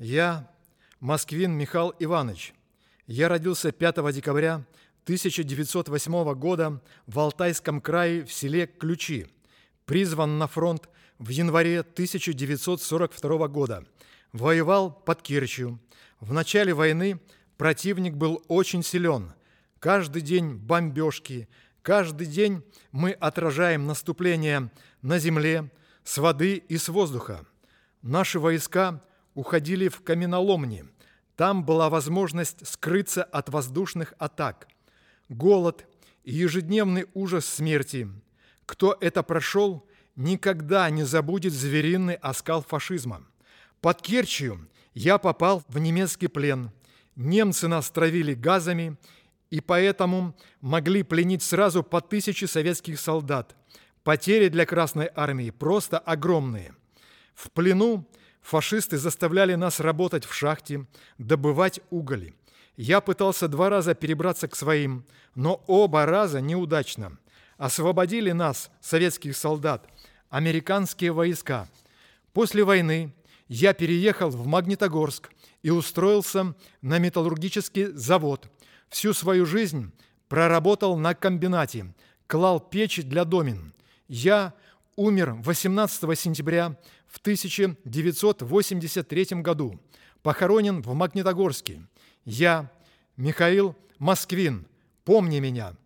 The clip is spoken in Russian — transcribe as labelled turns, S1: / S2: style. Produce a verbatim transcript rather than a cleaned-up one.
S1: Я, Москвин Михаил Иванович. Я родился пятого декабря тысяча девятьсот восьмого года в Алтайском крае в селе Ключи. Призван на фронт в январе тысяча девятьсот сорок второго года. Воевал под Керчью. В начале войны противник был очень силен. Каждый день бомбежки, каждый день мы отражаем наступление на земле, с воды и с воздуха. Наши войска уходили в каменоломни. Там была возможность скрыться от воздушных атак. Голод и ежедневный ужас смерти. Кто это прошел, никогда не забудет звериный оскал фашизма. Под Керчью я попал в немецкий плен. Немцы нас травили газами, и поэтому могли пленить сразу по тысяче советских солдат. Потери для Красной армии просто огромные. В плену фашисты заставляли нас работать в шахте, добывать уголь. Я пытался два раза перебраться к своим, но оба раза неудачно. Освободили нас, советских солдат, американские войска. После войны я переехал в Магнитогорск и устроился на металлургический завод. Всю свою жизнь проработал на комбинате, клал печи для домен. Я умер восемнадцатого сентября в тысяча девятьсот восемьдесят третьем году, похоронен в Магнитогорске. Я, Михаил Москвин, помни меня.